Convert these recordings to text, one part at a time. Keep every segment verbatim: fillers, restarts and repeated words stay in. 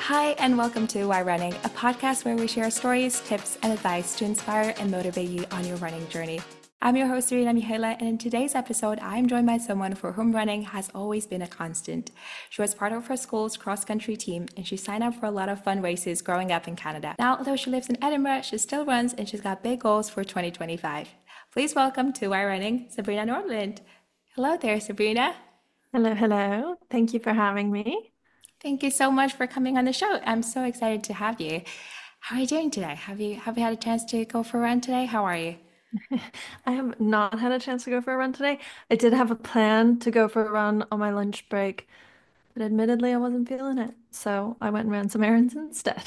Hi, and welcome to Why Running, a podcast where we share stories, tips, and advice to inspire and motivate you on your running journey. I'm your host, Irina Mihaela, and in today's episode, I'm joined by someone for whom running has always been a constant. She was part of her school's cross-country team, and she signed up for a lot of fun races growing up in Canada. Now, although she lives in Edinburgh, she still runs, and she's got big goals for twenty twenty-five. Please welcome to Why Running, Sabrina Nordland. Hello there, Sabrina. Hello, hello. Thank you for having me. Thank you so much for coming on the show. I'm so excited to have you. How are you doing today? Have you have you had a chance to go for a run today? How are you? I have not had a chance to go for a run today. I did have a plan to go for a run on my lunch break, but admittedly, I wasn't feeling it. So I went and ran some errands instead.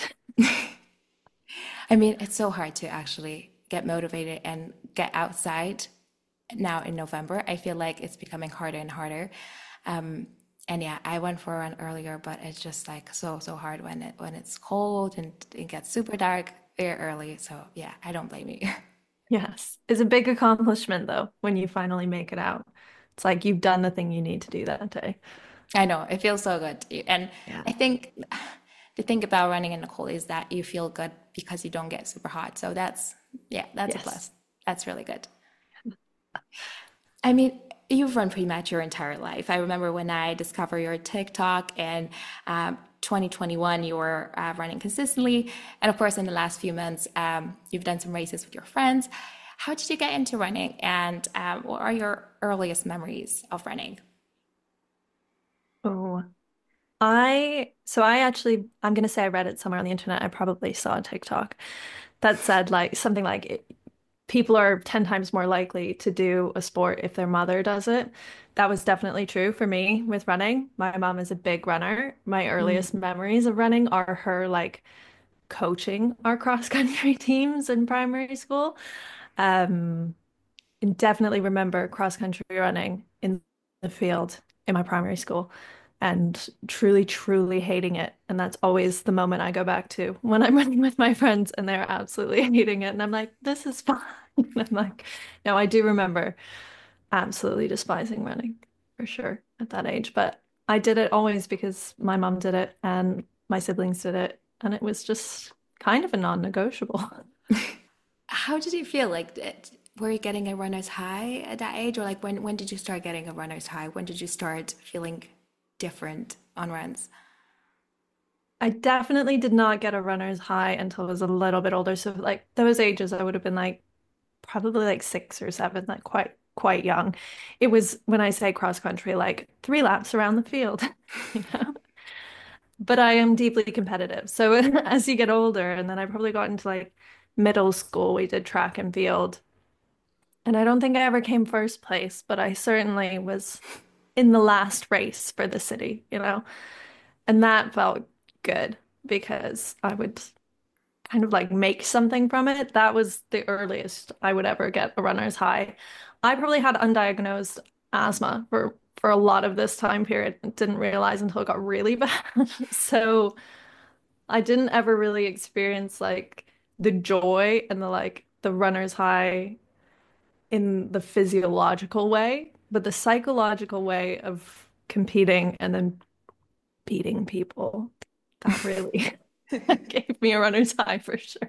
I mean, it's so hard to actually get motivated and get outside now in November. I feel like it's becoming harder and harder. Um, and yeah, I went for a run earlier, but it's just like so so hard when it when it's cold and it gets super dark very early. So yeah, I don't blame you. Yes. It's a big accomplishment though, when you finally make it out. It's like you've done the thing you need to do that day. I know it feels so good. And Yeah. I think the thing about running in the cold is that you feel good because you don't get super hot. So that's, yeah, that's a Yes. plus. That's really good. I mean, you've run pretty much your entire life. I remember when I discovered your TikTok and um, twenty twenty-one, you were uh, running consistently. And of course, in the last few months, um, you've done some races with your friends. How did you get into running? And um, what are your earliest memories of running? Oh, I so I actually I'm gonna say I read it somewhere on the internet. I probably saw a TikTok that said like something like it, people are ten times more likely to do a sport if their mother does it. That was definitely true for me with running. My mom is a big runner. My earliest memories of running are her like coaching our cross country teams in primary school. Um, and definitely remember cross country running in the field in my primary school and truly, truly hating it. And that's always the moment I go back to when I'm running with my friends and they're absolutely hating it. And I'm like, this is fine. And I'm like, no, I do remember absolutely despising running for sure at that age. But I did it always because my mom did it and my siblings did it. And it was just kind of a non-negotiable. How did you feel? Like, it- were you getting a runner's high at that age, or like when when did you start getting a runner's high? When did you start feeling different on runs? I definitely did not get a runner's high until I was a little bit older. So like those ages, I would have been like probably like six or seven, like quite quite young. It was when I say cross country, like three laps around the field, you know. But I am deeply competitive. So as you get older, and then I probably got into like middle school, we did track and field. And I don't think I ever came first place, but I certainly was in the last race for the city, you know. And that felt good because I would kind of like make something from it. That was the earliest I would ever get a runner's high. I probably had undiagnosed asthma for for a lot of this time period and didn't realize until it got really bad. So I didn't ever really experience like the joy and the like the runner's high in the physiological way, but the psychological way of competing and then beating people, that really gave me a runner's high for sure.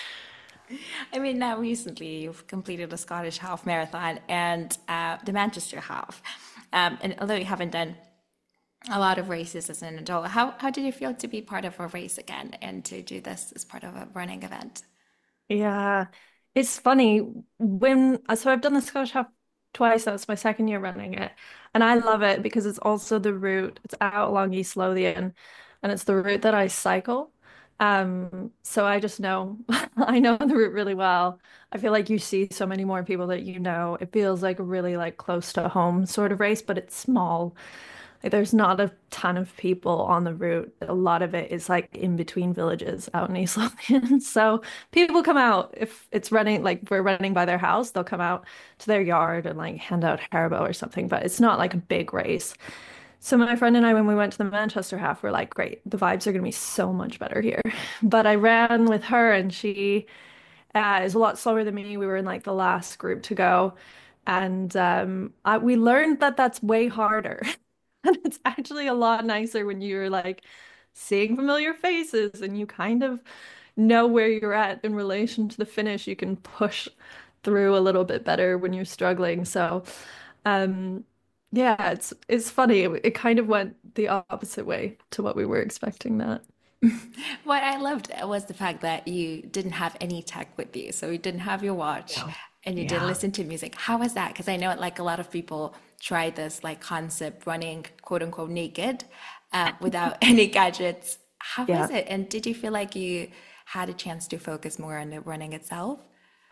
I mean, now recently you've completed the Scottish half marathon and uh, the Manchester half. Um, and although you haven't done a lot of races as an adult, how, how did you feel to be part of a race again and to do this as part of a running event? Yeah, it's funny when so I've done the Scottish Half twice. That's my second year running it, and I love it because it's also the route. It's out along East Lothian, and it's the route that I cycle. Um, so I just know I know the route really well. I feel like you see so many more people that you know. It feels like a really like close to home sort of race, but it's small. Like there's not a ton of people on the route. A lot of it is like in between villages out in East Lothian. So people come out if it's running like we're running by their house, they'll come out to their yard and like hand out Haribo or something, but it's not like a big race. So my friend and I, when we went to the Manchester half, we're like, great, the vibes are gonna be so much better here. But I ran with her and she uh, is a lot slower than me. We were in like the last group to go. And um, I, we learned that that's way harder. And it's actually a lot nicer when you're like seeing familiar faces and you kind of know where you're at in relation to the finish. You can push through a little bit better when you're struggling. So, um, yeah, it's it's funny. It, it kind of went the opposite way to what we were expecting that. What I loved was the fact that you didn't have any tech with you. So you didn't have your watch Yeah. and you didn't Yeah. listen to music. How was that? Because I know like a lot of people try this like concept running quote unquote naked uh, without any gadgets. How was Yeah. it? And did you feel like you had a chance to focus more on the running itself?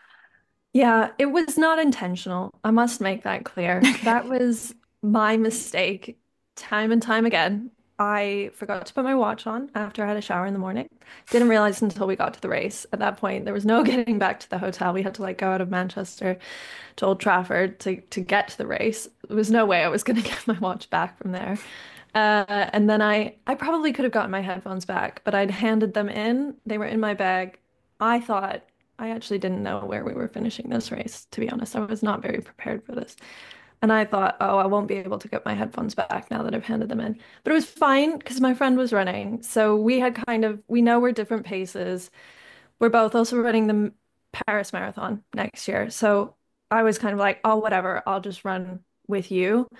Yeah, it was not intentional. I must make that clear. That was my mistake time and time again. I forgot to put my watch on after I had a shower in the morning. Didn't realize until we got to the race. At that point, there was no getting back to the hotel. We had to like go out of Manchester to Old Trafford to to get to the race. There was no way I was going to get my watch back from there. Uh, and then I I probably could have gotten my headphones back, but I'd handed them in. They were in my bag. I thought I actually didn't know where we were finishing this race, to be honest. I was not very prepared for this. And I thought, oh, I won't be able to get my headphones back now that I've handed them in. But it was fine because my friend was running. So we had kind of, we know we're different paces. We're both also running the Paris Marathon next year. So I was kind of like, oh, whatever, I'll just run with you.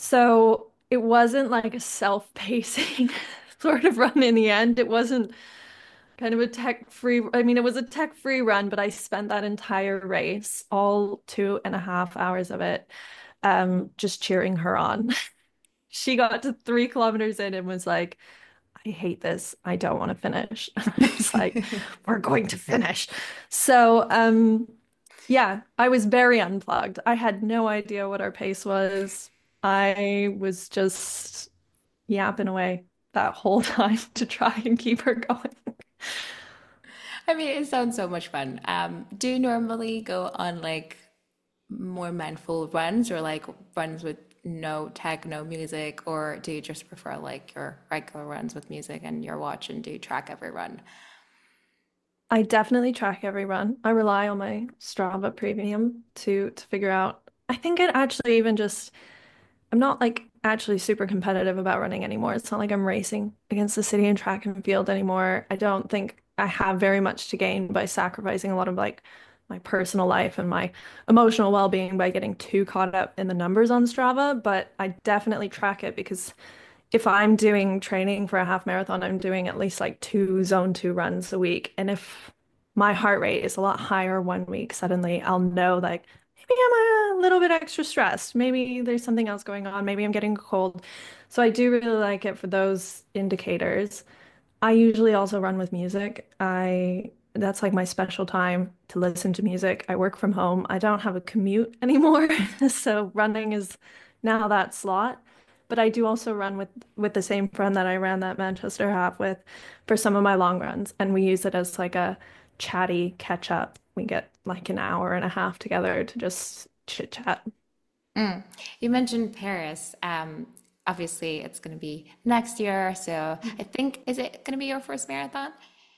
So it wasn't like a self-pacing sort of run in the end. It wasn't kind of a tech-free, I mean, it was a tech-free run, but I spent that entire race, all two and a half hours of it, um, just cheering her on. She got to three kilometers in and was like, I hate this. I don't want to finish. I was like, we're going to finish. So, um, yeah, I was very unplugged. I had no idea what our pace was. I was just yapping away that whole time to try and keep her going. I mean, it sounds so much fun. Um, do you normally go on like more mindful runs or like runs with no tech, no music, or do you just prefer like your regular runs with music and your watch and do you track every run? I definitely track every run. I rely on my Strava Premium to to figure out. I think it actually even just I'm not like actually super competitive about running anymore. It's not like I'm racing against the city and track and field anymore. I don't think I have very much to gain by sacrificing a lot of like my personal life and my emotional well-being by getting too caught up in the numbers on Strava, but I definitely track it because if I'm doing training for a half marathon, I'm doing at least like two zone two runs a week. And if my heart rate is a lot higher one week, suddenly I'll know like maybe I'm a little bit extra stressed. Maybe there's something else going on. Maybe I'm getting a cold. So I do really like it for those indicators. I usually also run with music. I That's like my special time to listen to music. I work from home. I don't have a commute anymore, so running is now that slot. But I do also run with with the same friend that I ran that Manchester half with for some of my long runs, and we use it as like a chatty catch up. We get like an hour and a half together to just chit chat. Mm. You mentioned Paris. Um, obviously, it's going to be next year. So I think, is it going to be your first marathon?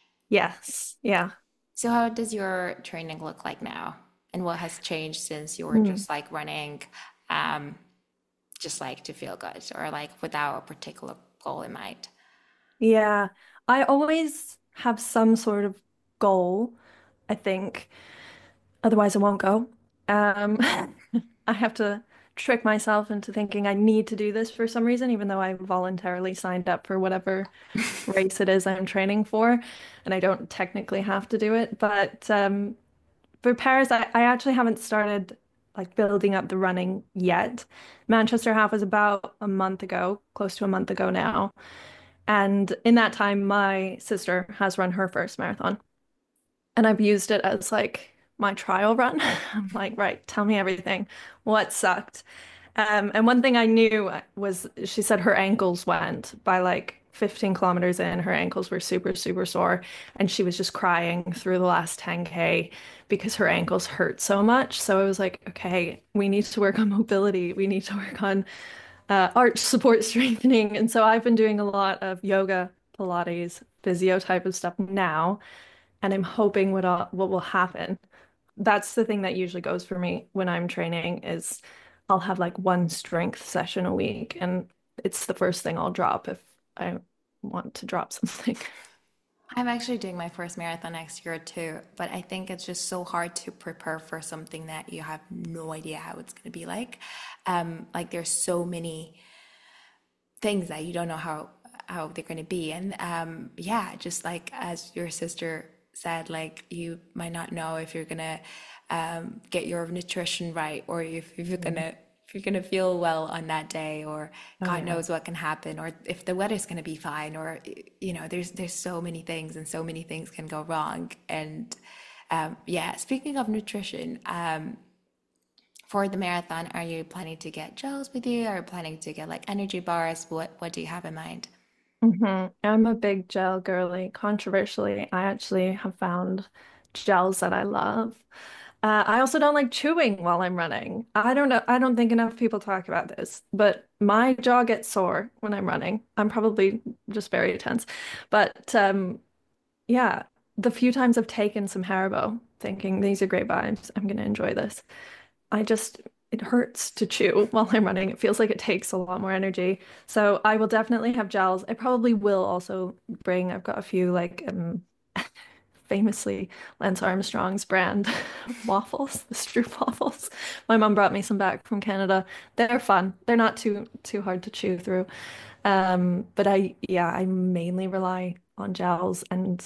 Yes. Yeah. So how does your training look like now? And what has changed since you were Mm. just like running, um, just like to feel good or like without a particular goal in mind? Yeah. I always have some sort of goal, I think. Otherwise, I won't go. Um, I have to trick myself into thinking I need to do this for some reason, even though I voluntarily signed up for whatever race it is I'm training for, and I don't technically have to do it. But um, for Paris, I, I actually haven't started like building up the running yet. Manchester Half was about a month ago, close to a month ago now. And in that time, my sister has run her first marathon. And I've used it as like my trial run. I'm like, right, tell me everything. What sucked? Um, and one thing I knew was she said her ankles went by like fifteen kilometers in. Her ankles were super, super sore. And she was just crying through the last ten K because her ankles hurt so much. So I was like, okay, we need to work on mobility. We need to work on uh, arch support strengthening. And so I've been doing a lot of yoga, Pilates, physio type of stuff now and I'm hoping what uh, what will happen. That's the thing that usually goes for me when I'm training is I'll have like one strength session a week and it's the first thing I'll drop if I want to drop something. I'm actually doing my first marathon next year too, but I think it's just so hard to prepare for something that you have no idea how it's going to be like. Um, like there's so many things that you don't know how how they're going to be, and um, yeah, just like as your sister said, like you might not know if you're gonna um, get your nutrition right, or if, if you're Mm. gonna if you're gonna feel well on that day, or Oh God yeah. knows what can happen, or if the weather's gonna be fine, or you know, there's there's so many things, and so many things can go wrong. And um, yeah, speaking of nutrition, um, for the marathon, are you planning to get gels with you? Are you planning to get like energy bars? What what do you have in mind? hmm I'm a big gel girly. Controversially, I actually have found gels that I love. Uh, I also don't like chewing while I'm running. I don't know. I don't think enough people talk about this, but my jaw gets sore when I'm running. I'm probably just very tense. But um, yeah, the few times I've taken some Haribo, thinking these are great vibes, I'm gonna enjoy this. I just, it hurts to chew while I'm running. It feels like it takes a lot more energy. So I will definitely have gels. I probably will also bring, I've got a few like um famously Lance Armstrong's brand waffles, the Stroop waffles. My mum brought me some back from Canada. They're fun. They're not too too hard to chew through. Um, but I yeah, I mainly rely on gels and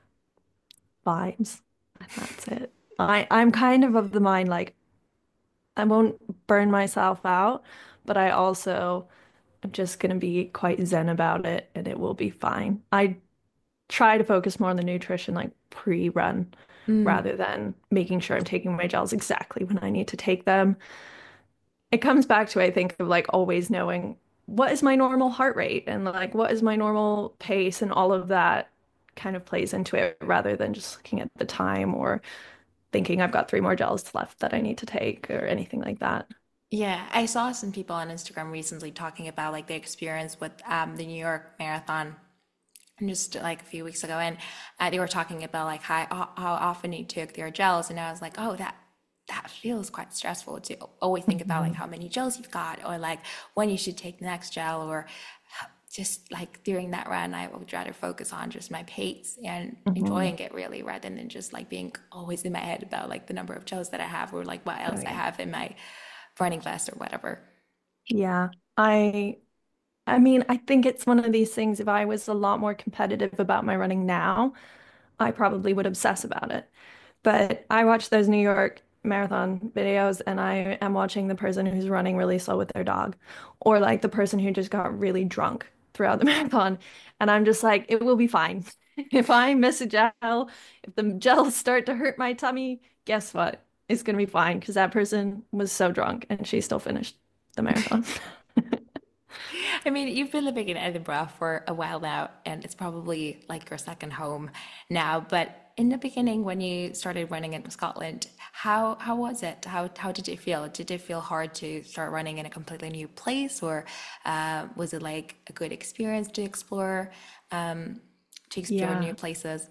vibes. And that's it. I I'm kind of of the mind like I won't burn myself out, but I also am just going to be quite zen about it and it will be fine. I try to focus more on the nutrition like pre-run Mm. rather than making sure I'm taking my gels exactly when I need to take them. It comes back to, I think, of like always knowing what is my normal heart rate and like what is my normal pace and all of that kind of plays into it rather than just looking at the time or thinking I've got three more gels left that I need to take or anything like that. Yeah, I saw some people on Instagram recently talking about like their experience with um, the New York Marathon just like a few weeks ago, and uh, they were talking about like how how often they took their gels, and I was like, oh, that that feels quite stressful to always think about like Mhm. how many gels you've got, or like when you should take the next gel, or just like during that run, I would rather focus on just my pace and Mhm. enjoying it really, rather than just like being always in my head about like the number of gels that I have, or like what Oh else I yeah. have in my running vest or whatever. Yeah. I I mean, I think it's one of these things if I was a lot more competitive about my running now, I probably would obsess about it. But I watch those New York marathon videos and I am watching the person who's running really slow with their dog or like the person who just got really drunk throughout the marathon. And I'm just like, it will be fine. If I miss a gel, if the gels start to hurt my tummy, guess what? It's gonna be fine because that person was so drunk and she still finished the marathon. I mean, you've been living in Edinburgh for a while now, and it's probably like your second home now. But in the beginning, when you started running in Scotland, how how was it? How how did it feel? Did it feel hard to start running in a completely new place, or uh, was it like a good experience to explore, um, to explore new Yeah. places?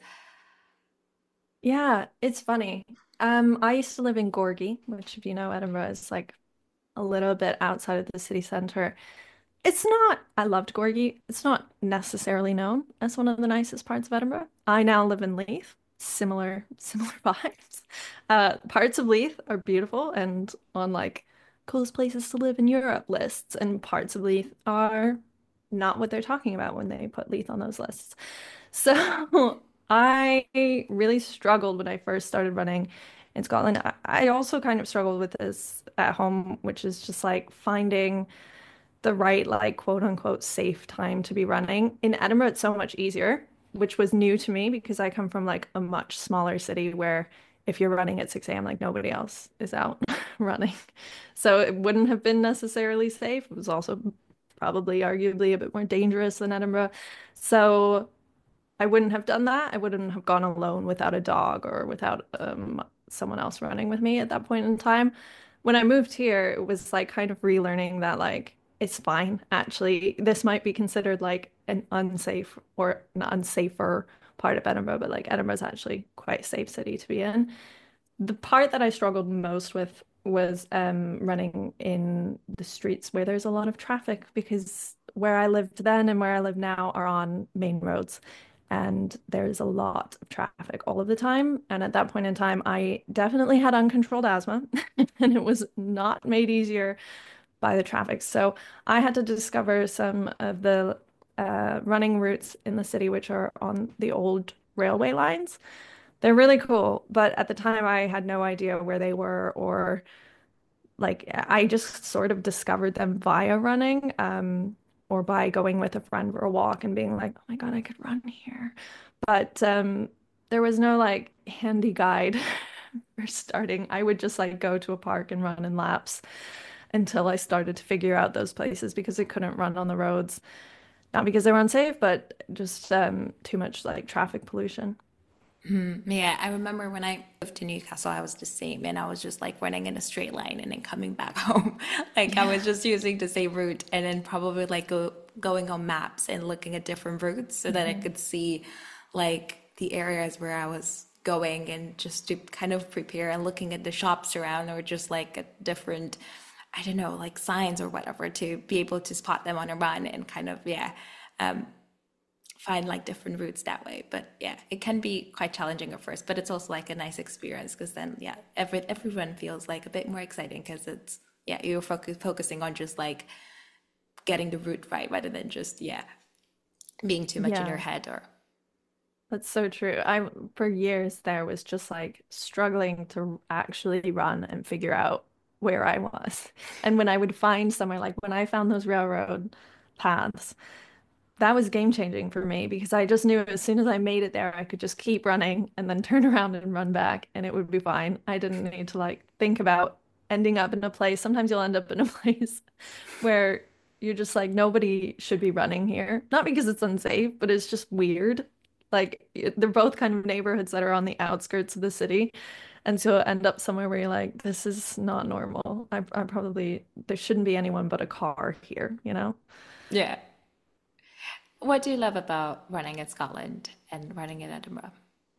Yeah, it's funny. Um, I used to live in Gorgie, which if you know Edinburgh is like a little bit outside of the city centre. It's not, I loved Gorgie. It's not necessarily known as one of the nicest parts of Edinburgh. I now live in Leith. Similar, similar vibes. Uh, parts of Leith are beautiful and on like coolest places to live in Europe lists, and parts of Leith are not what they're talking about when they put Leith on those lists. So I really struggled when I first started running in Scotland. I I also kind of struggled with this at home, which is just like finding the right, like, quote unquote, safe time to be running. In Edinburgh, it's so much easier, which was new to me because I come from like a much smaller city where if you're running at six a m, like nobody else is out running. So it wouldn't have been necessarily safe. It was also probably arguably a bit more dangerous than Edinburgh. So I wouldn't have done that. I wouldn't have gone alone without a dog or without um, someone else running with me at that point in time. When I moved here, it was like kind of relearning that like it's fine. Actually, this might be considered like an unsafe or an unsafer part of Edinburgh, but like Edinburgh's actually quite a safe city to be in. The part that I struggled most with was um, running in the streets where there's a lot of traffic because where I lived then and where I live now are on main roads. And there's a lot of traffic all of the time. And at that point in time, I definitely had uncontrolled asthma, and it was not made easier by the traffic. So I had to discover some of the uh, running routes in the city, which are on the old railway lines. They're really cool, but at the time I had no idea where they were, or like I just sort of discovered them via running, um, or by going with a friend for a walk and being like, oh my God, I could run here. But um, there was no like handy guide for starting. I would just like go to a park and run in laps until I started to figure out those places because I couldn't run on the roads. Not because they were unsafe, but just um, too much like traffic pollution. Mm, yeah, I remember when I moved to Newcastle, I was the same, and I was just like running in a straight line and then coming back home. Like I was Yeah. just using the same route, and then probably like go going on maps and looking at different routes so that I Mhm. could see like the areas where I was going, and just to kind of prepare, and looking at the shops around, or just like at different, I don't know, like signs or whatever, to be able to spot them on a run and kind of, yeah, um, find like different routes that way. But yeah, it can be quite challenging at first, but it's also like a nice experience, because then yeah, every everyone feels like a bit more exciting, because it's, yeah, you're focus, focusing on just like getting the route right, rather than just, yeah, being too much in your Yeah, head or that's so true. I, for years there, was just like struggling to actually run and figure out where I was. And when I would find somewhere, like when I found those railroad paths, that was game changing for me because I just knew as soon as I made it there, I could just keep running and then turn around and run back and it would be fine. I didn't need to like think about ending up in a place. Sometimes you'll end up in a place where you're just like, nobody should be running here. Not because it's unsafe, but it's just weird. Like they're both kind of neighborhoods that are on the outskirts of the city. And so end up somewhere where you're like, this is not normal. I, I probably, there shouldn't be anyone but a car here, you know? yeah. What do you love about running in Scotland and running in Edinburgh?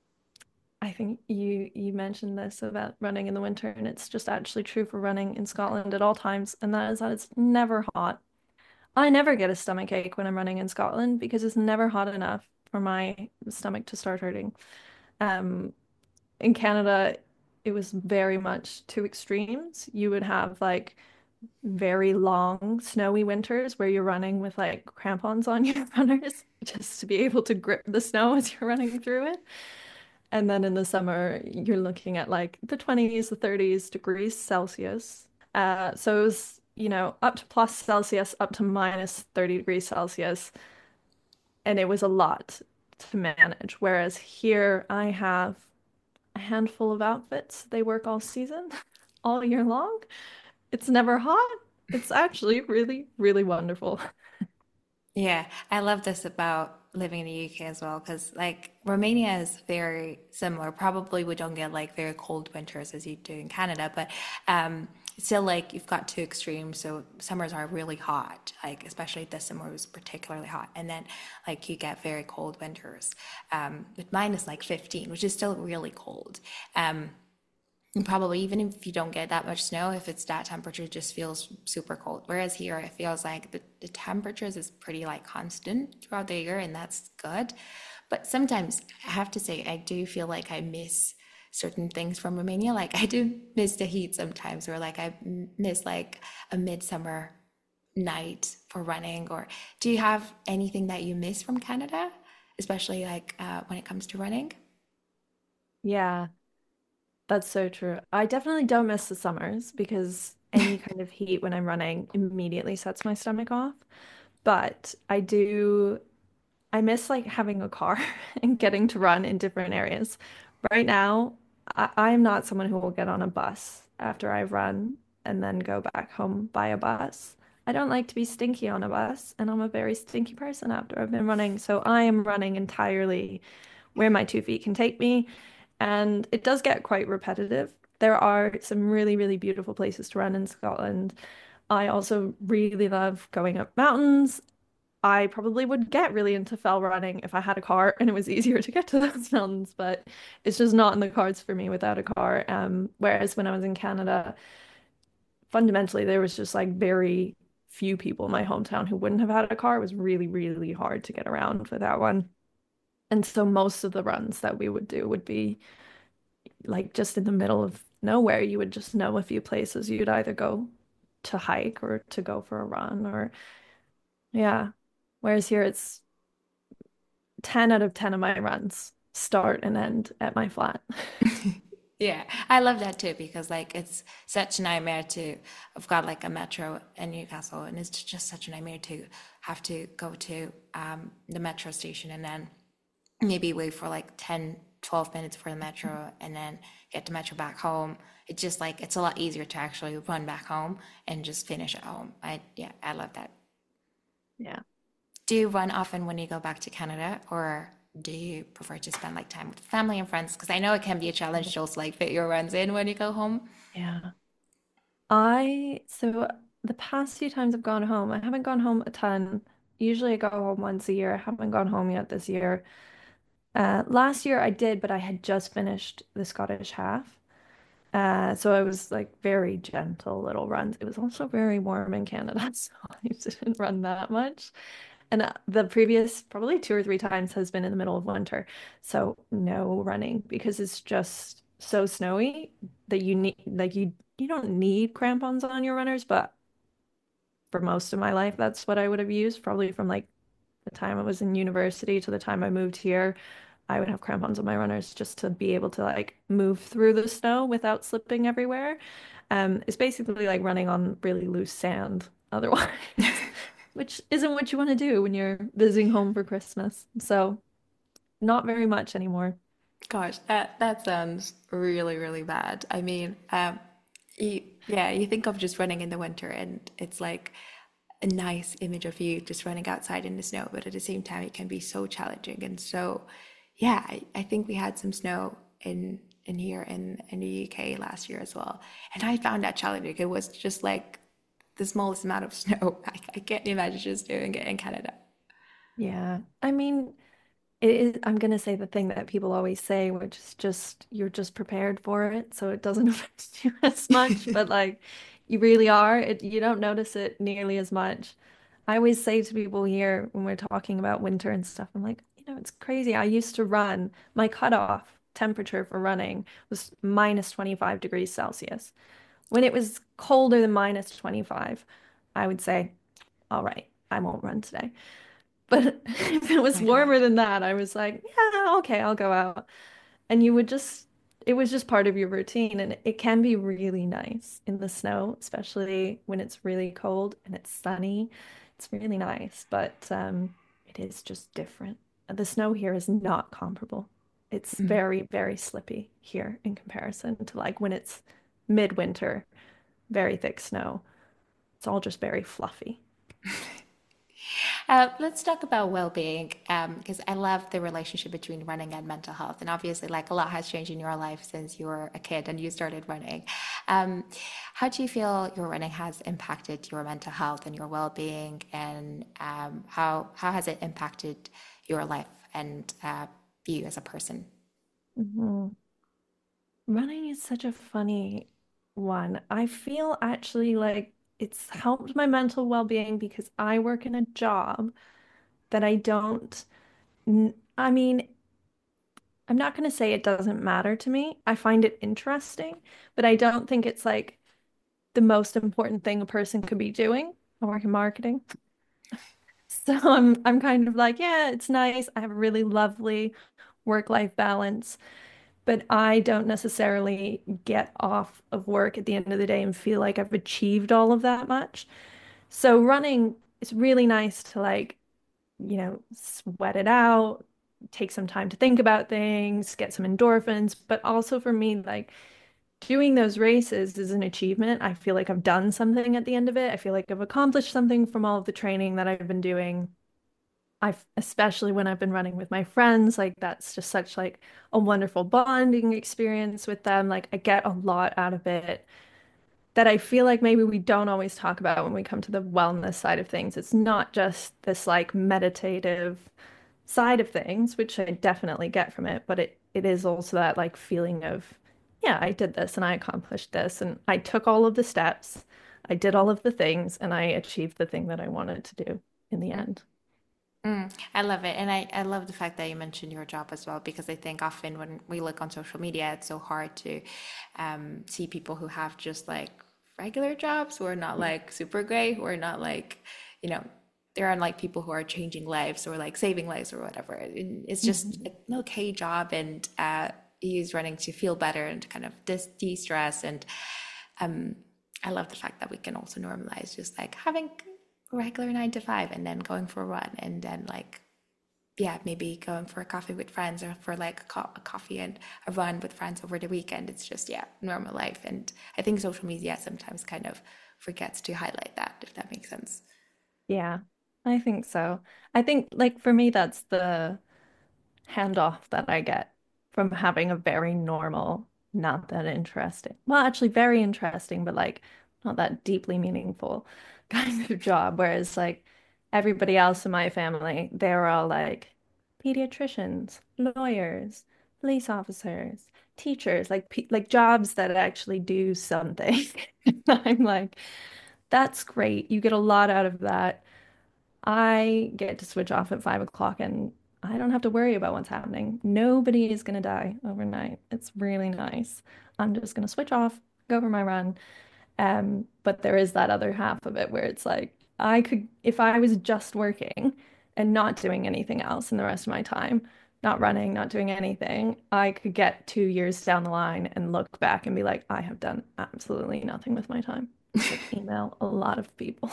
I think you you mentioned this about running in the winter, and it's just actually true for running in Scotland at all times, and that is that it's never hot. I never get a stomach ache when I'm running in Scotland because it's never hot enough for my stomach to start hurting. Um, in Canada, it was very much two extremes. You would have like very long, snowy winters where you're running with like crampons on your runners just to be able to grip the snow as you're running through it. And then in the summer, you're looking at like the twenties, the thirties degrees Celsius. Uh, so it was, you know, up to plus Celsius, up to minus thirty degrees Celsius. And it was a lot to manage. Whereas here, I have a handful of outfits. They work all season, all year long. It's never hot. It's actually really, really wonderful. Yeah, I love this about living in the U K as well, because like Romania is very similar. Probably we don't get like very cold winters as you do in Canada, but um, still like you've got two extremes. So summers are really hot, like especially this summer was particularly hot, and then like you get very cold winters. Um, but mine is like fifteen, which is still really cold. Um, and probably even if you don't get that much snow, if it's that temperature, it just feels super cold. Whereas here, it feels like the, the temperatures is pretty like constant throughout the year, and that's good. But sometimes I have to say, I do feel like I miss certain things from Romania. Like I do miss the heat sometimes, or like I miss like a midsummer night for running. Or do you have anything that you miss from Canada, especially like uh, when it comes to running? Yeah. That's so true. I definitely don't miss the summers because any kind of heat when I'm running immediately sets my stomach off. But I do, I miss like having a car and getting to run in different areas. Right now, I, I'm not someone who will get on a bus after I've run and then go back home by a bus. I don't like to be stinky on a bus, and I'm a very stinky person after I've been running. So I am running entirely where my two feet can take me. And it does get quite repetitive. There are some really, really beautiful places to run in Scotland. I also really love going up mountains. I probably would get really into fell running if I had a car and it was easier to get to those mountains, but it's just not in the cards for me without a car. Um, whereas when I was in Canada, fundamentally there was just like very few people in my hometown who wouldn't have had a car. It was really, really hard to get around without one. And so most of the runs that we would do would be like just in the middle of nowhere. You would just know a few places you'd either go to hike or to go for a run or yeah. Whereas here it's ten out of ten of my runs start and end at my flat. Yeah, I love that too because like it's such a nightmare to I've got like a metro in Newcastle and it's just such a nightmare to have to go to um, the metro station and then maybe wait for like ten, twelve minutes for the metro and then get the metro back home. It's just like it's a lot easier to actually run back home and just finish at home. I yeah, I love that. Yeah. Do you run often when you go back to Canada, or do you prefer to spend like time with family and friends? Because I know it can be a challenge to also like fit your runs in when you go home. Yeah. I, so the past few times I've gone home, I haven't gone home a ton. Usually I go home once a year. I haven't gone home yet this year. Uh, last year I did, but I had just finished the Scottish half. Uh, so I was like very gentle little runs. It was also very warm in Canada, so I didn't run that much. And uh, the previous probably two or three times has been in the middle of winter. So no running because it's just so snowy that you need like you you don't need crampons on your runners, but for most of my life that's what I would have used, probably from like the time I was in university to the time I moved here. I would have crampons on my runners just to be able to like move through the snow without slipping everywhere. Um, it's basically like running on really loose sand otherwise, which isn't what you want to do when you're visiting home for Christmas. So not very much anymore. Gosh, that that sounds really, really bad. I mean, um, you, yeah, you think of just running in the winter, and it's like a nice image of you just running outside in the snow, but at the same time, it can be so challenging. And so, yeah, I, I think we had some snow in in here in in the U K last year as well, and I found that challenging. It was just like the smallest amount of snow. I, I can't imagine just doing it in Canada. Yeah. I mean, it is, I'm gonna say the thing that people always say, which is just you're just prepared for it, so it doesn't affect you as much, but like you really are. It you don't notice it nearly as much. I always say to people here when we're talking about winter and stuff, I'm like, you know, it's crazy. I used to run, my cutoff temperature for running was minus twenty-five degrees Celsius. When it was colder than minus twenty-five, I would say, all right, I won't run today. But if it was My God. warmer than that, I was like, yeah, okay, I'll go out. And you would just, it was just part of your routine. And it can be really nice in the snow, especially when it's really cold and it's sunny. It's really nice, but um, it is just different. The snow here is not comparable. It's very, very slippy here in comparison to like when it's midwinter, very thick snow. It's all just very fluffy. Uh, let's talk about well-being, um, because I love the relationship between running and mental health. And obviously, like a lot has changed in your life since you were a kid and you started running. Um, how do you feel your running has impacted your mental health and your well-being, and um, how how has it impacted your life and uh, you as a person? Mhm. Running is such a funny one. I feel actually like it's helped my mental well-being because I work in a job that I don't, n- I mean, I'm not going to say it doesn't matter to me. I find it interesting, but I don't think it's like the most important thing a person could be doing. I work in marketing. So I'm I'm kind of like, yeah, it's nice. I have a really lovely work-life balance. But I don't necessarily get off of work at the end of the day and feel like I've achieved all of that much. So running is really nice to like, you know, sweat it out, take some time to think about things, get some endorphins. But also for me, like doing those races is an achievement. I feel like I've done something at the end of it. I feel like I've accomplished something from all of the training that I've been doing. I've especially when I've been running with my friends, like that's just such like a wonderful bonding experience with them. Like I get a lot out of it that I feel like maybe we don't always talk about when we come to the wellness side of things. It's not just this like meditative side of things, which I definitely get from it, but it it is also that like feeling of, yeah, I did this and I accomplished this and I took all of the steps. I did all of the things and I achieved the thing that I wanted to do in the end. Mm, I love it. And I, I love the fact that you mentioned your job as well, because I think often when we look on social media, it's so hard to um, see people who have just like regular jobs who are not like super great, who are not like, you know, there are like people who are changing lives or like saving lives or whatever. And it's just Mhm. an okay job, and uh, he's running to feel better and to kind of dis de-stress. And um, I love the fact that we can also normalize just like having a regular nine to five and then going for a run and then like yeah, maybe going for a coffee with friends or for like a, co- a coffee and a run with friends over the weekend. It's just, yeah, normal life. And I think social media sometimes kind of forgets to highlight that, if that makes sense. Yeah, I think so. I think like for me, that's the handoff that I get from having a very normal, not that interesting. Well, actually very interesting, but like not that deeply meaningful kind of job. Whereas like everybody else in my family, they're all like pediatricians, lawyers, police officers, teachers, like pe like jobs that actually do something. And I'm like, that's great. You get a lot out of that. I get to switch off at five o'clock and I don't have to worry about what's happening. Nobody is going to die overnight. It's really nice. I'm just going to switch off, go for my run. Um, but there is that other half of it where it's like, I could, if I was just working and not doing anything else in the rest of my time, not running, not doing anything, I could get two years down the line and look back and be like, I have done absolutely nothing with my time. Like email a lot of people.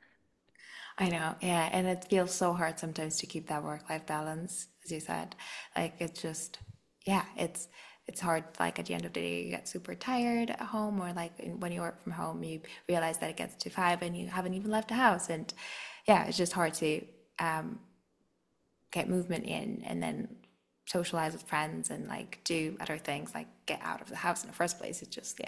I know, yeah, and it feels so hard sometimes to keep that work-life balance, as you said. Like it's just, yeah, it's it's hard. Like at the end of the day, you get super tired at home, or like in- when you work from home, you realize that it gets to five and you haven't even left the house, and yeah, it's just hard to um, get movement in and then socialize with friends and like do other things, like get out of the house in the first place. It's just, yeah,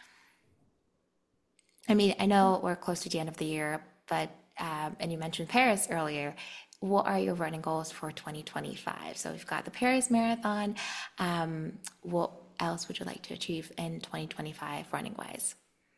I mean, I know we're close to the end of the year, but um, and you mentioned Paris earlier. What are your running goals for twenty twenty-five? So we've got the Paris Marathon. Um, what else would you like to achieve in twenty twenty-five running wise?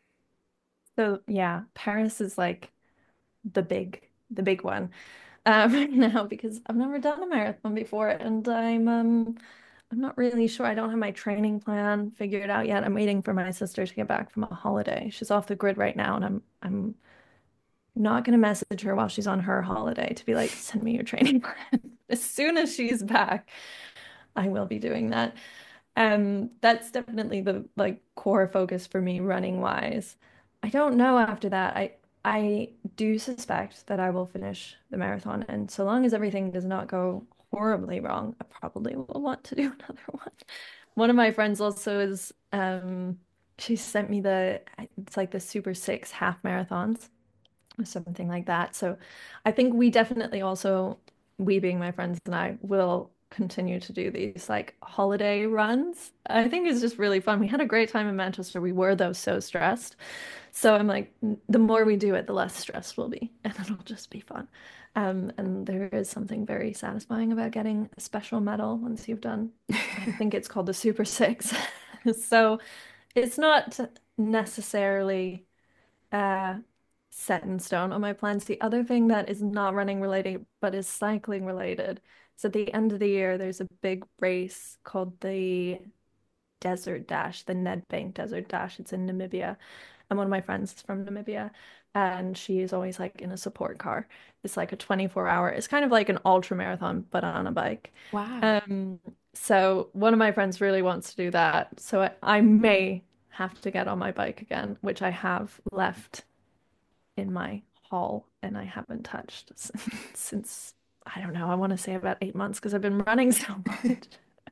So yeah, Paris is like the big the big one um right now because I've never done a marathon before and I'm um I'm not really sure. I don't have my training plan figured out yet. I'm waiting for my sister to get back from a holiday. She's off the grid right now and I'm I'm not gonna message her while she's on her holiday to be like, send me your training plan. As soon as she's back, I will be doing that. Um, that's definitely the like core focus for me running wise. I don't know after that. I I do suspect that I will finish the marathon, and so long as everything does not go horribly wrong, I probably will want to do another one. One of my friends also is um she sent me the it's like the Super Six half marathons or something like that. So I think we definitely also, we being my friends and I, will continue to do these like holiday runs. I think it's just really fun. We had a great time in Manchester. We were though so stressed. So I'm like, the more we do it, the less stressed we'll be, and it'll just be fun. Um, and there is something very satisfying about getting a special medal once you've done, I think it's called the Super Six. So it's not necessarily uh set in stone on my plans. The other thing that is not running related but is cycling related is at the end of the year there's a big race called the Desert Dash, the Nedbank Desert Dash. It's in Namibia. And one of my friends is from Namibia and she is always like in a support car. It's like a twenty-four hour, it's kind of like an ultra marathon but on a bike. Wow. Um, so one of my friends really wants to do that. So I, I may have to get on my bike again, which I have left in my haul and I haven't touched since, since I don't know, I want to say about eight months because I've been running so much.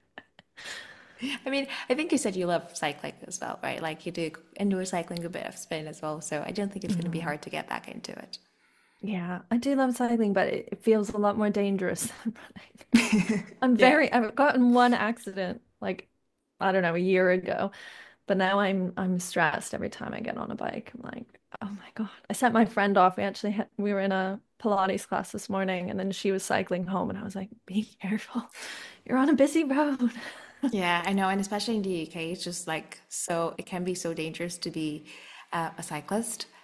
I mean, I think you said you love cycling as well, right? Like you do indoor cycling, a bit of spin as well. So I don't think it's going to be Mhm. hard to get back into it. Yeah, I do love cycling, but it, it feels a lot more dangerous than running. I'm Yeah. very, I've gotten one accident like I don't know, a year ago, but now I'm I'm stressed every time I get on a bike. I'm like, oh my God. I sent my friend off. We actually had, we were in a Pilates class this morning and then she was cycling home and I was like, be careful. You're on a busy road. Yeah, I know, and especially in the U K, it's just like so, it can be so dangerous to be uh, a cyclist.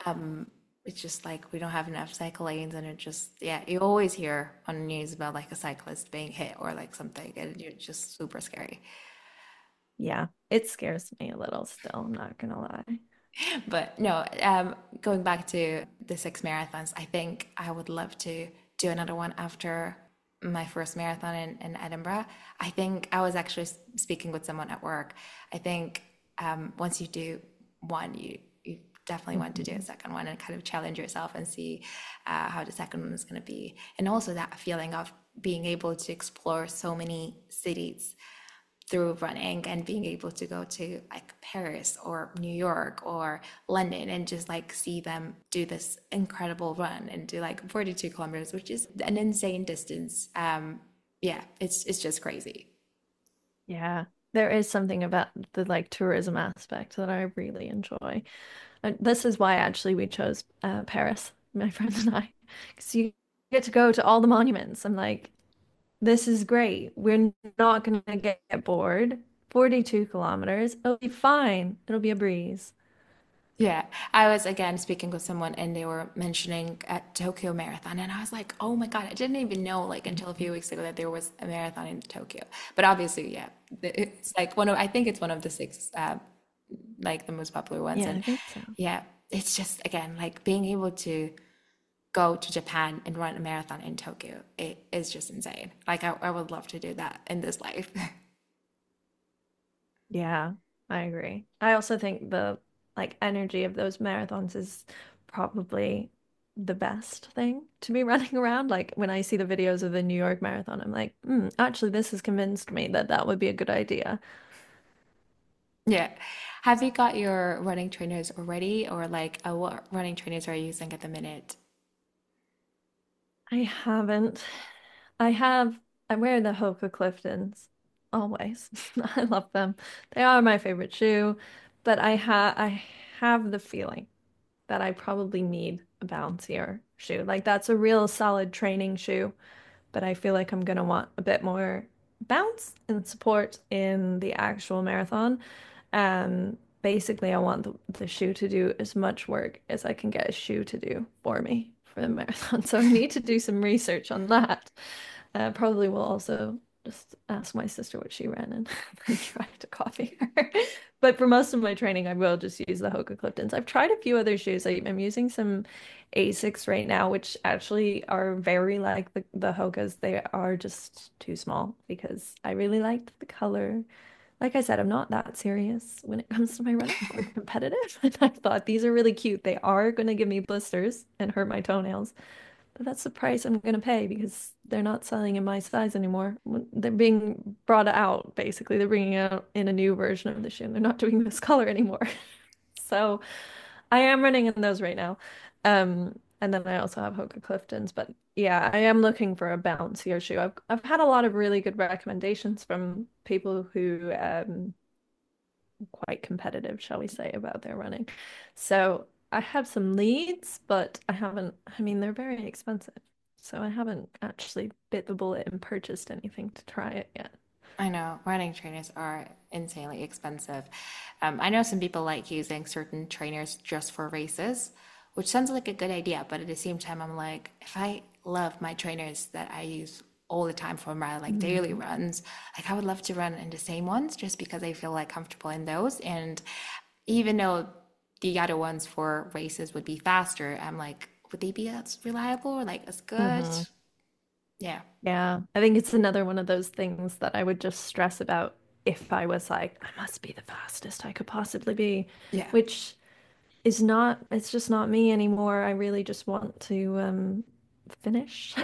Um, it's just like we don't have enough cycle lanes, and it just, yeah, you always hear on the news about like a cyclist being hit or like something, and you're just super scary. Yeah, it scares me a little still, I'm not gonna lie. But no, um, going back to the six marathons, I think I would love to do another one after my first marathon in, in Edinburgh. I think I was actually speaking with someone at work. I think um, once you do one, you you definitely want to do a Mhm. second one and kind of challenge yourself and see uh, how the second one is going to be. And also that feeling of being able to explore so many cities through running and being able to go to like Paris or New York or London and just like see them do this incredible run and do like forty-two kilometers, which is an insane distance. Um, yeah, it's it's just crazy. Yeah, there is something about the like tourism aspect that I really enjoy. And this is why actually we chose uh, Paris, my friend and I, because you get to go to all the monuments. I'm like, this is great. We're not gonna get bored. forty-two kilometers. It'll be fine. It'll be a breeze. Yeah, I was again speaking with someone and they were mentioning at Tokyo Marathon, and I was like, oh my God, I didn't even know like until a few weeks ago that there was a marathon in Tokyo. But obviously, yeah, it's like one of, I think it's one of the six, uh, like the most popular ones. Yeah, And I think so. yeah, it's just again like being able to go to Japan and run a marathon in Tokyo. It is just insane. Like I, I would love to do that in this life. Yeah, I agree. I also think the like energy of those marathons is probably the best thing to be running around. Like when I see the videos of the New York Marathon, I'm like, hmm, actually, this has convinced me that that would be a good idea. Yeah. Have you got your running trainers already, or like uh, what running trainers are you using at the minute? I haven't. I have. I wear the Hoka Cliftons always. I love them. They are my favorite shoe, but I have I have the feeling that I probably need a bouncier shoe. Like that's a real solid training shoe, but I feel like I'm gonna want a bit more bounce and support in the actual marathon. Um, basically, I want the, the shoe to do as much work as I can get a shoe to do for me for the marathon. So I need to do some research on that. Uh, probably will also just ask my sister what she ran and then try to copy her. But for most of my training, I will just use the Hoka Cliftons. I've tried a few other shoes. I, I'm using some Asics right now, which actually are very like the, the Hokas. They are just too small because I really liked the color. Like I said, I'm not that serious when it comes to my running or competitive. And I thought these are really cute. They are going to give me blisters and hurt my toenails. But that's the price I'm gonna pay because they're not selling in my size anymore. They're being brought out, basically. They're bringing out in a new version of the shoe. They're not doing this color anymore. So I am running in those right now. Um, and then I also have Hoka Cliftons. But yeah, I am looking for a bouncier shoe. I've I've had a lot of really good recommendations from people who um quite competitive, shall we say, about their running. So I have some leads, but I haven't, I mean, they're very expensive. So I haven't actually bit the bullet and purchased anything to try it yet. I know running trainers are insanely expensive. Um, I know some people like using certain trainers just for races, which sounds like a good idea, but at the same time, I'm like, if I love my trainers that I use all the time for my like daily Mhm. runs, like I would love to run in the same ones just because I feel like comfortable in those. And even though the other ones for races would be faster, I'm like, would they be as reliable or like as good? Mhm. Yeah. Yeah, I think it's another one of those things that I would just stress about if I was like, I must be the fastest I could possibly be, Yeah. which is not, it's just not me anymore. I really just want to um finish.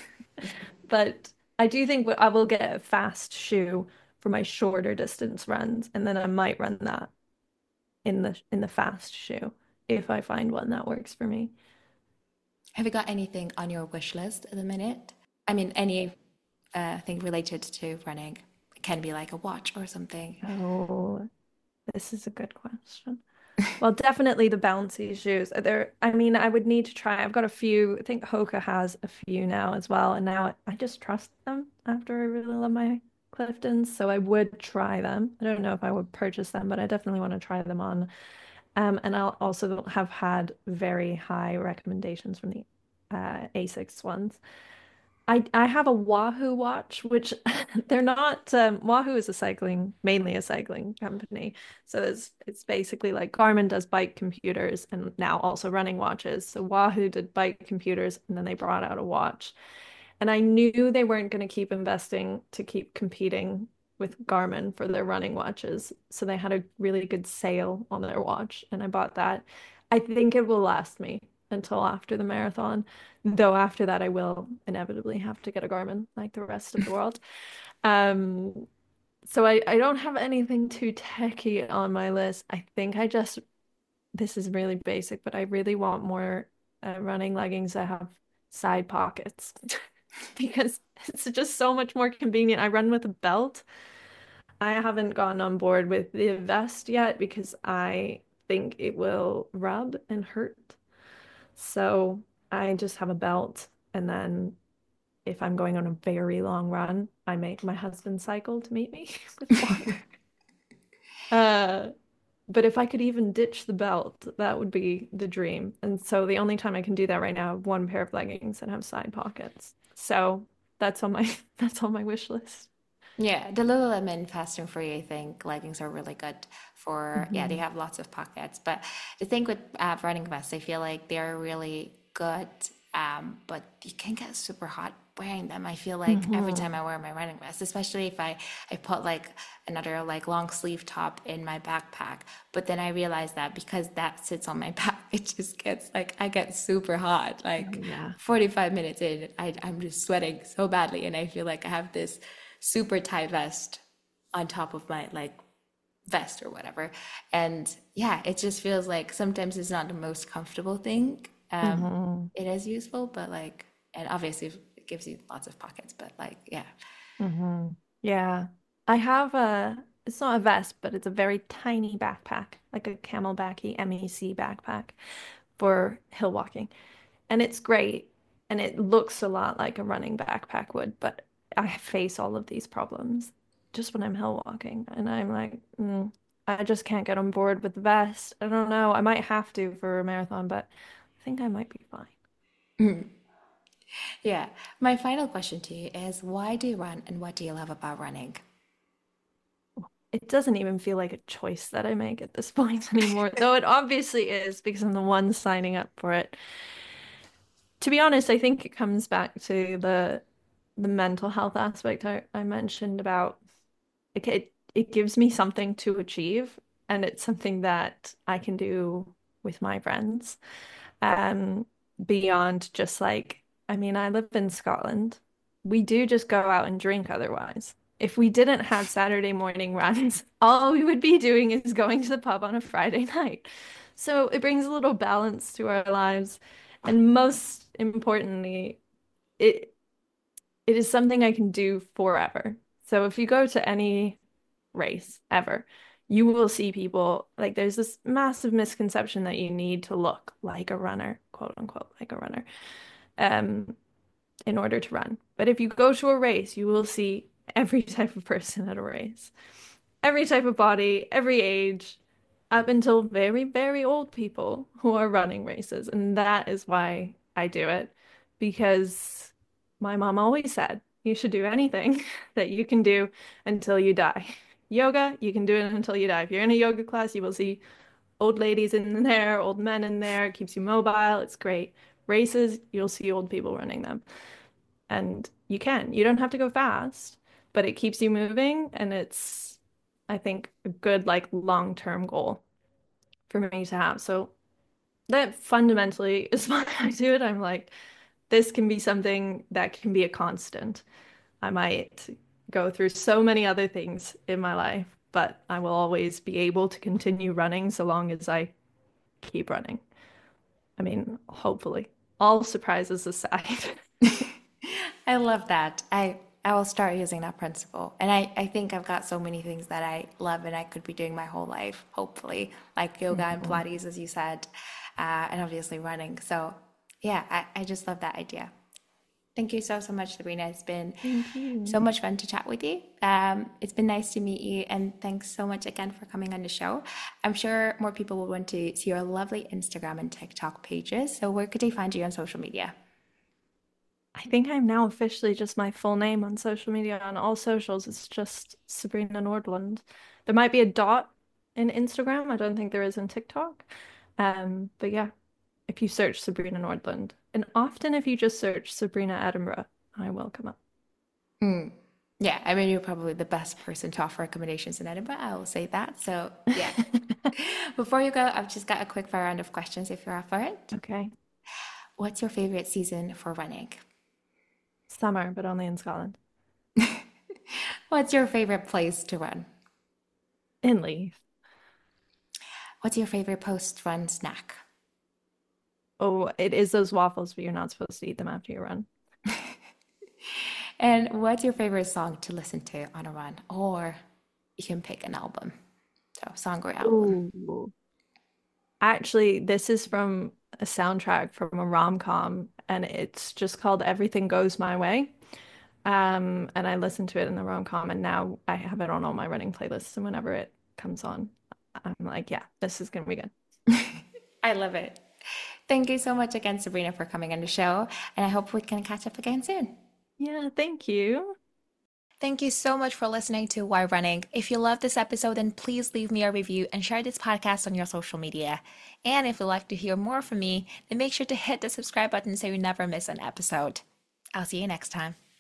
But I do think I will get a fast shoe for my shorter distance runs, and then I might run that in the in the fast shoe if I find one that works for me. Have you got anything on your wish list at the minute? I mean, any uh, thing related to running. It can be like a watch or something. Oh, this is a good question. Well, definitely the bouncy shoes. There, I mean, I would need to try. I've got a few. I think Hoka has a few now as well, and now I, I just trust them after I really love my Cliftons, so I would try them. I don't know if I would purchase them, but I definitely want to try them on. Um, and I also have had very high recommendations from the uh, ASICS ones. I I have a Wahoo watch, which they're not. Um, Wahoo is a cycling, mainly a cycling company. So it's it's basically like Garmin does bike computers and now also running watches. So Wahoo did bike computers and then they brought out a watch. And I knew they weren't going to keep investing to keep competing with Garmin for their running watches. So they had a really good sale on their watch, and I bought that. I think it will last me until after the marathon, though after that I will inevitably have to get a Garmin like the rest of the world. Um, so I, I don't have anything too techy on my list. I think I just, this is really basic, but I really want more uh, running leggings that have side pockets because it's just so much more convenient. I run with a belt. I haven't gotten on board with the vest yet because I think it will rub and hurt. So I just have a belt, and then if I'm going on a very long run, I make my husband cycle to meet me with water. Uh, but if I could even ditch the belt, that would be the dream. And so the only time I can do that right now, I have one pair of leggings that have side pockets. So that's on my that's on my wish list. Yeah, the Lululemon Fast and Free, I think leggings are really good for, yeah, they Mhm. have lots of pockets. But the thing with uh, running vests, I feel like they're really good, um, but you can get super hot wearing them. I feel like every time Mhm. I wear my running vest, especially if I, I put like another like long sleeve top in my backpack, but then I realize that because that sits on my back, it just gets like, I get super hot. Oh Like yeah. forty-five minutes in, I, I'm just sweating so badly. And I feel like I have this super tight vest on top of my like vest or whatever. And yeah, it just feels like sometimes it's not the most comfortable thing. Um, Hmm. it is useful, but like, and obviously it gives you lots of pockets, but like, yeah. Hmm. Yeah. I have a, it's not a vest, but it's a very tiny backpack, like a Camelbacky M E C backpack for hill walking. And it's great. And it looks a lot like a running backpack would, but I face all of these problems just when I'm hill walking. And I'm like, mm, I just can't get on board with the vest. I don't know. I might have to for a marathon, but I think I might be fine. Yeah. My final question to you is why do you run and what do you love about running? It doesn't even feel like a choice that I make at this point anymore, though it obviously is because I'm the one signing up for it. To be honest, I think it comes back to the the mental health aspect I, I mentioned about like it it gives me something to achieve, and it's something that I can do with my friends. Um, beyond just like, I mean, I live in Scotland. We do just go out and drink otherwise. If we didn't have Saturday morning runs, all we would be doing is going to the pub on a Friday night. So it brings a little balance to our lives. And most importantly, it it is something I can do forever. So if you go to any race ever, you will see people like there's this massive misconception that you need to look like a runner, quote unquote, like a runner, um, in order to run. But if you go to a race, you will see every type of person at a race, every type of body, every age, up until very, very old people who are running races. And that is why I do it, because my mom always said you should do anything that you can do until you die. Yoga, you can do it until you die. If you're in a yoga class, you will see old ladies in there, old men in there. It keeps you mobile. It's great. Races, you'll see old people running them. And you can. You don't have to go fast, but it keeps you moving. And it's, I think, a good, like, long-term goal for me to have. So that fundamentally is why I do it. I'm like, this can be something that can be a constant. I might go through so many other things in my life, but I will always be able to continue running so long as I keep running. I mean, hopefully, all surprises aside. I love that. I I will start using that principle. And I, I think I've got so many things that I love and I could be doing my whole life, hopefully, like yoga and Mhm. Pilates, as you said, uh, and obviously running. So, yeah, I, I just love that idea. Thank you so, so much, Sabrina. It's been Thank you. so much fun to chat with you. Um, it's been nice to meet you, and thanks so much again for coming on the show. I'm sure more people will want to see your lovely Instagram and TikTok pages. So, where could they find you on social media? I think I'm now officially just my full name on social media. On all socials, it's just Sabrina Nordlund. There might be a dot in Instagram. I don't think there is in TikTok. Um, but yeah, if you search Sabrina Nordlund, and often if you just search Sabrina Edinburgh, I will come up. Mm. Yeah, I mean, you're probably the best person to offer recommendations in Edinburgh. I will say that. So, yeah. Before you go, I've just got a quick fire round of questions if you're up for it. Okay. What's your favorite season for running? Summer, but only in Scotland. What's your favorite place to run? In Leith. What's your favorite post-run snack? Oh, it is those waffles, but you're not supposed to eat them after you run. And what's your favorite song to listen to on a run? Or you can pick an album. So, song or album. Oh. Actually, this is from a soundtrack from a rom-com, and it's just called Everything Goes My Way. Um, and I listened to it in the rom-com, and now I have it on all my running playlists. And whenever it comes on, I'm like, yeah, this is gonna be good. I love it. Thank you so much again, Sabrina, for coming on the show. And I hope we can catch up again soon. Yeah, thank you. Thank you so much for listening to Why Running. If you love this episode, then please leave me a review and share this podcast on your social media. And if you'd like to hear more from me, then make sure to hit the subscribe button so you never miss an episode. I'll see you next time.